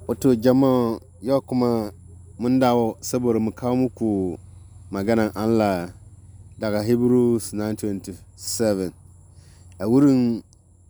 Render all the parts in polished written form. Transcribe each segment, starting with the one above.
Wato jama'a yau kuma mun dawo saboda mu kawo muku maganan Allah daga Hebrews 9:27. A wurin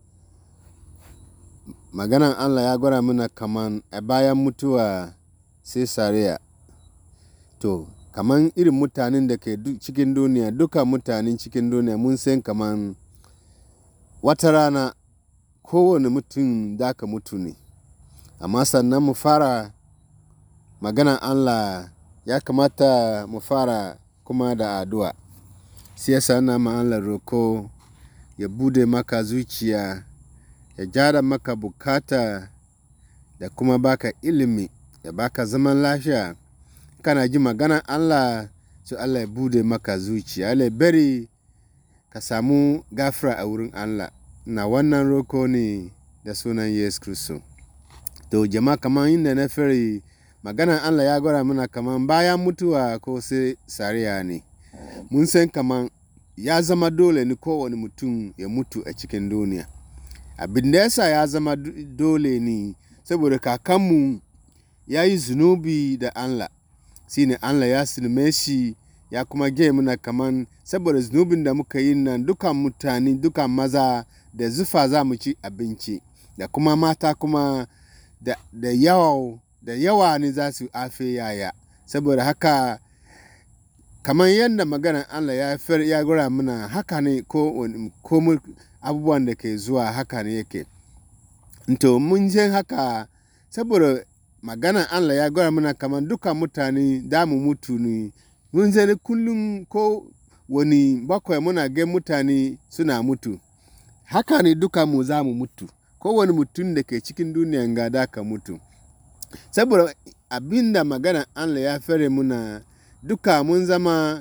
maganan Allah ya gwada mana kaman a bayan mutuwa sai sariya. To, kaman irin mutanen da ke cikin duniya, duka mutanen cikin duniya mun san kaman wata rana kowane mutum da ka mutu ne. Amma sannan mu fara maganan Allah ya kamata mu fara kuma da addu'a. Shi yasa ina ma Allah roko ya bude maka zuciya, ya gyara maka bukata da kuma baka ilimi, ya baka zaman lafiya. Kana ji maganan Allah, sai Allah ya bude maka zuciya. Allah ya bari ka samu gafara a wurin Allah. Na wannan roko ne da sunan Yesu Kiristi. To jama'a kaman inda na fari maganan Allah ya gwada mana kaman bayan mutuwa ko sai sariya ne. Mun san kaman ya zama dole ne kowane mutum ya mutu a cikin duniya. Abin da yasa ya zama dole ne saboda kakanmu ya yi zunubi da Allah. Shi ne Allah ya silme shi ya kuma gaya mana kaman saboda zunubin da muka yi nan dukan mutane, dukan maza da zufa za mu ci abinci. Da kuma mata kuma da yawa ne za su afe yaya. Saboda haka kamar yadda maganar Allah ya gwada mana haka ne ko abubuwan da ke zuwa haka ne yake. To mun san haka saboda maganar Allah ya gwada mana kamar dukan mutane da mu mutu ne. Mun san kullum ko wani bakwai muna ga mutane suna mutu. Haka ne duka mu za mu mutu. Kowane mutum da ke cikin duniyan ga da ka mutu. Saboda abinda maganar Allah ya fere muna duka mun zama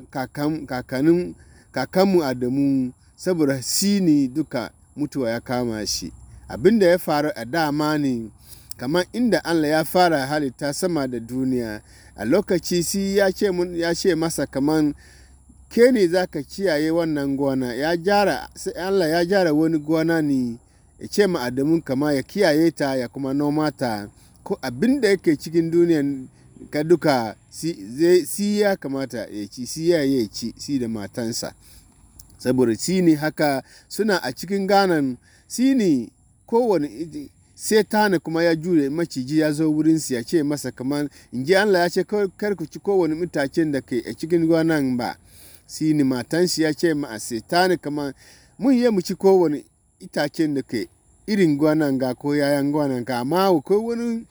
kakanmu Adamu, saboda shi ne duka mutuwa ya kama shi. Abinda ya faru a dama ne kamar inda Allah ya fara halitta sama da duniya. A lokaci shi ya ce masa kaman ke ne za ka kiyaye wannan gona. Allah ya gyara wani gona ne ya ce ma Adamu kama ya kiyaye ta ya kuma noma ta. Ko abin da yake cikin duniyan ka duka si ya kamata ya ci, si ya ci, si da matansa. Saboda shi ne haka suna a cikin ganan, shi ne kowane Setani kuma ya jure maciji ya zo wurinsu ya ce masa kaman in ji Allah ya ce kar ku ci kowane itacen da ke a cikin gonan ba. Shi ne matansa ya ce ma Setani kaman mun yi mu ci kowane itacen da ke irin gonan ga ko yayan gonan ga, amma akwai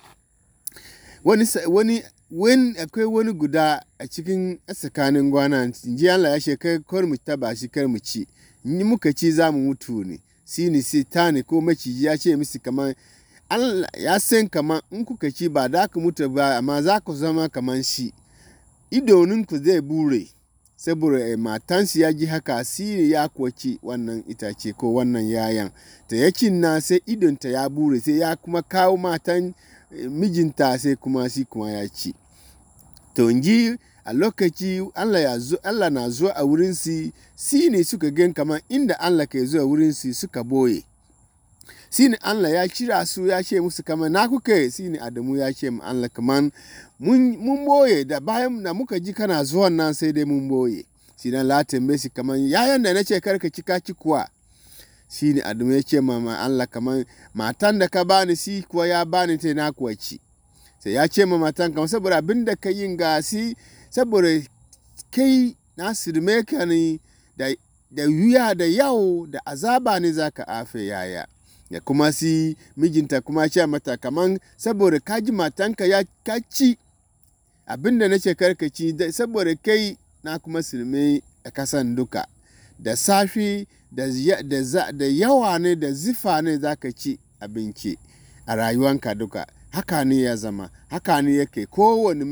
wani guda a cikin tsakanin gonan. In ji Allah ya ce kar mu taba shi, kar mu ci. In muka ci za mu mutu ne. Shi ne Setani ko maciji ya ce musu kaman Allah ya san kaman in kuka ci ba da ku mutu ba, amma za ku zama kaman shi. Idoninku zai bure. Saboda matansu ya ji haka, shi ne ya kuwa ci wannan itace ko wannan yayan. Ta ya ci na sai idonta ya bure, sai ya kuma kawo matan mijinta sai kuma shi kuma ya ci. To in ji a lokaci Allah na zuwa a wurinsu, shi ne suka gan kaman inda Allah ke zuwa wurinsu suka boye. Shi ne Allah ya kira su ya ce musu kaman na kuke. Shi ne Adamu ya ce ma Allah kaman mun boye, da bayan da muka ji kana zuwan nan sai dai mun boye. Shi ne Allah tambaye shi kaman yayan da na ce karka ci ka ci kuwa. Shi ne Adamu ya ce ma Allah kaman matan da ka bani shi kuwa ya bani ta na kuwa ci. Sai ya ce ma matan kaman saboda abin da ka yin gasi, saboda kai na sirme ka ne da wuya da yawo da azaba ne za ka afe yaya. Ya kuma si mijinta kuma ce mata kaman saboda ka ji matanka ya ka ci abin da na ce karka ci, saboda kai na kuma sirme a kasan duka. Da safi da yawa ne da zifa ne za ka ci abinci a rayuwanka duka. Haka ne ya zama, haka ne yake. Kowane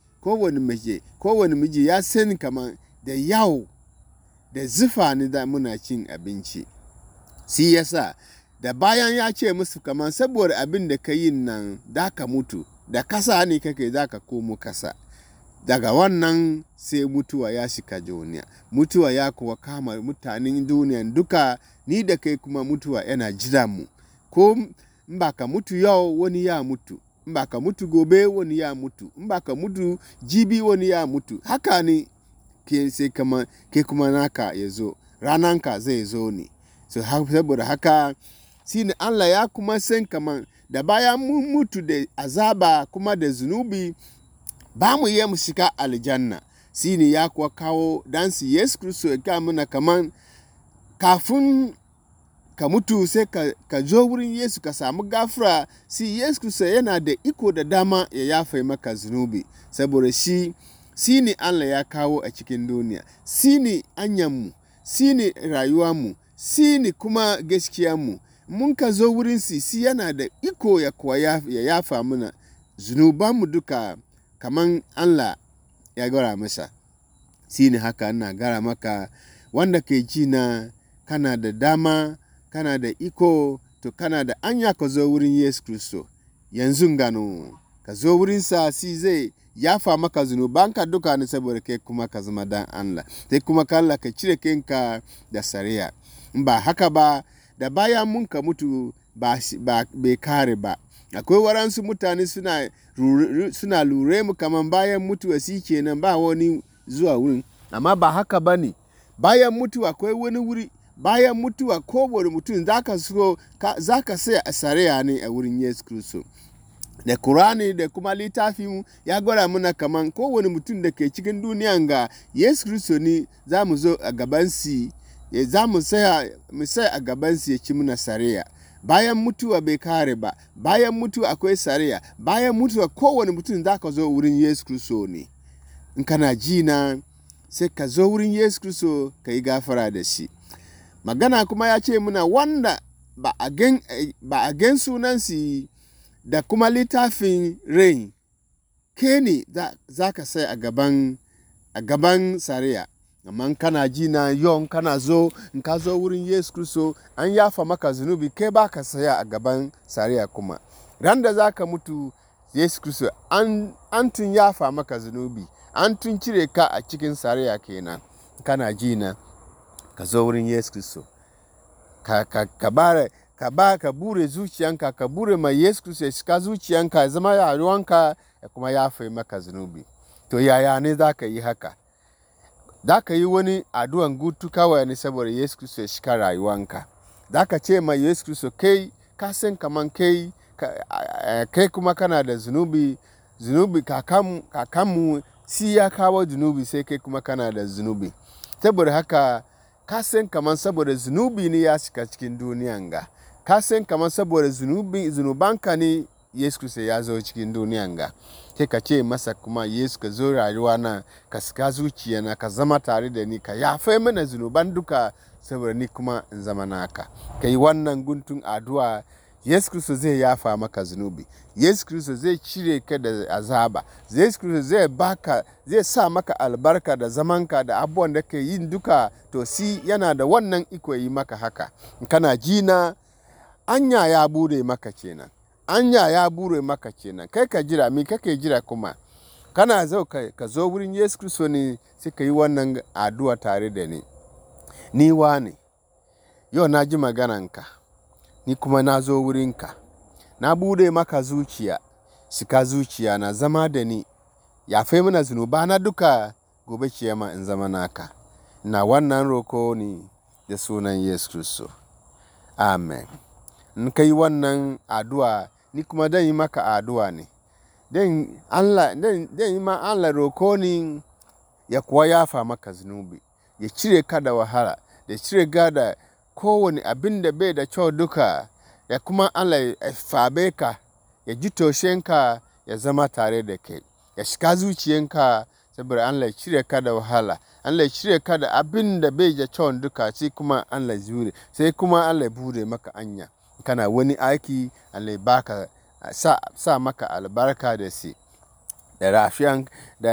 miji ya sani kaman da yawo da zifa ne da muna cin abinci. Shi yasa da bayan ya ce musu kaman saboda abin da ka yi nan da ka mutu, da kasa ne kake za ka komo kasa. Daga wannan sai mutuwa ya shiga duniya. Mutuwa ya kuwa kama mutanen duniyan duka, ni da kai kuma mutuwa yana jira mu. Ko in ba ka mutu yau wani ya mutu, in ba ka mutu gobe wani ya mutu, in ba ka mutu jibi wani ya mutu. Haka ne ke kuma naka ya zo, rananka zai zo ne. So saboda haka shine Allah ya kuma san kaman da bayan mun mutu da azaba kuma da zunubi ba mu yi mu shiga aljanna. Shine ya kuwa kawo dansu Yesu Kristo ya ga mana kaman kafin ka mutu sai ka zo wurin Yesu ka samu gafara. Yesu Kristo yana da iko da dama ya yafe maka zunubi, saboda shi ne Allah ya kawo a cikin duniya. Shi ne anyanmu, shi ne rayuwarmu, shi ne kuma gaskiyarmu. Mun ka zo wurin shi yana da iko ya kuwa ya yafa mana zunubanmu duka kaman Allah ya gara masa. Shi ne haka ina gara maka, wanda ke ji na kana da dama, kana da iko, to kana da anya ka zo wurin Yesu Kristo yanzu gano. Ka zo wurinsa, shi zai yafa maka zunubanka duka ne, saboda kai kuma ka zama dan Allah. Sai kuma kalla ka cire kanka da sariya. In ba haka ba, da bayan mun ka mutu bai kare ba. Akwai waransu mutane suna lura mu kaman bayan mutuwa shi kenan ba wani zuwa wurin. Amma ba haka ba ne. Bayan mutuwa akwai wani wuri. Bayan mutuwa kowane mutum za ka sai a sariya ne a wurin Yesu Kristo. Da Kur'ani da kuma littafin ya gwada mana kaman kowane mutum da ke cikin duniyan ga Yesu Kristo ne za mu zo a gabansi, za mu sai a gabansi ya ci muna sariya. Bayan mutuwa bai kare ba, bayan mutuwa akwai sariya, bayan mutuwa kowane mutum za ka zo wurin Yesu Kristo ne. In kana ji na, sai ka zo wurin Yesu Kristo ka yi gafara da shi. Magana kuma ya ce muna wanda ba a gan sunansi da kuma littafin rai, ke ne za ka sai a gaban sariya. Amma kana ji na yau kana zo, in ka zo wurin Yesu Kristo an yafa maka zunubi, kai ba ka saya a gaban sariya kuma. Ran da za ka mutu, Yesu Kristo an tun yafa maka zunubi, an tun cire ka a cikin sariya kenan. Kana ji na, ka zo wurin Yesu Kristo. Ka bure zuciyanka, ka bure mai Yesu Kristo ya shiga zuciyanka, ya zama rayuwanka, ya kuma yafe maka zunubi. To yaya ne za ka yi haka? Za ka yi wani addu'an gutu kawai ne saboda Yesu Kristo ya shiga rayuwanka. Za ka ce mai Yesu Kristo, kai ka san kaman kai kuma kana da zunubi kakanmu shi ya kawo zunubi, sai kai kuma kana da zunubi. Saboda haka ka san kaman saboda zunubi ne ya shiga cikin duniyan ga. Ka san kaman saboda zunubanka ne Yesu Kristo ya zo cikin duniyan ga. Sai ka ce masa kuma, Yesu ka zo rayuwa na, ka shiga zuciyana, ka zama tare da ni, ka yafe mana zunuban duka saboda ni kuma in zama naka. Ka yi wannan guntun addu'a, Yesu Kristo zai yafa maka zunubi. Yesu Kristo zai cire ka da azaba. Yesu Kristo zai sa maka albarka da zamanka da abubuwan da ke yin duka. To si yana da wannan iko yi maka haka. Kana ji na, anya ya bude maka kenan. Anya ya bure maka kenan. Kai ka jira, me kake jira kuma? Kana zo ka zo wurin Yesu Kristo ne, sai ka yi wannan addu'a tare da ni. Ni wane, yau na ji magananka, ni kuma na zo wurinka. Na bude maka zuciya, shiga zuciya na, zama da ni. Yafe mana zunubana duka, gobe kiyama in zama naka. Na wannan roko ne da sunan Yesu Kristo. Amen. In ka yi wannan addu'a, ni kuma dan yi maka addu'a ne. Dan yi ma Allah roko ne ya kuwa yafa maka zunubi, ya cire ka da wahala, da cire ka da kowane abin da bai da kyau duka, ya kuma Allah ya fabe ka, ya ji toshenka, ya zama tare da kai, ya shiga zuciyanka, saboda Allah ya cire ka da wahala, Allah ya cire ka da abin da bai da kyau duka, sai kuma Allah ya zure, sai kuma Allah ya bude maka anya. Kana wani aiki, Allah ya baka, sa maka albarka da shi, da rafiyan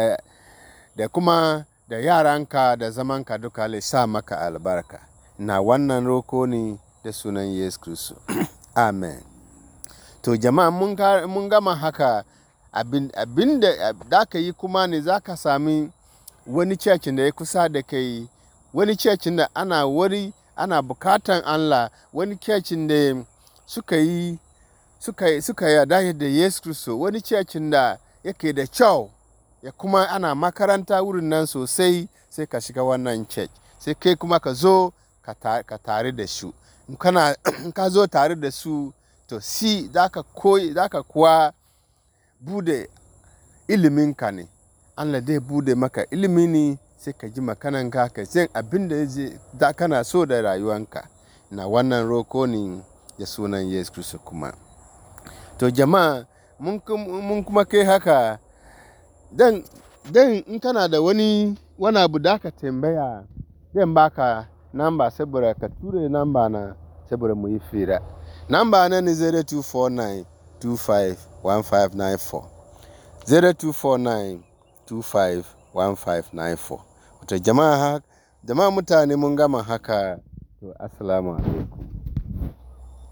da kuma da yaranka da zamanka duka, Allah ya sa maka albarka. Na wannan roko ne da sunan Yesu Kristo. Amen. To jama'a, mun gama haka, abin da ka yi kuma ne, za ka sami wani cecin da ya kusa da kai, wani cecin da ana bukatan Allah, wani cecin da suka yarda da Yesu Kristo, wani cecin da yake da kyau, ya kuma ana makaranta wurin nan sosai, sai ka shiga wannan church, sai kai kuma ka zo ka tare da su. In ka zo tare da su, to za ka kuwa bude iliminka ne. Allah zai bude maka ilimi ne, sai ka ji makananka, ka san abin da kana so da rayuwanka. Na wannan roko ne da sunan Yesu Kristo kuma. To jama'a, mun kuma kai haka, dan in kana da wani abu da ka tambaya, zan baka namba saboda ka ture namba na saboda mu yi fira. Namba na ne 0249251594. 0249251594. Wato jama'a mutane mun gama haka, to assalamu alaikum.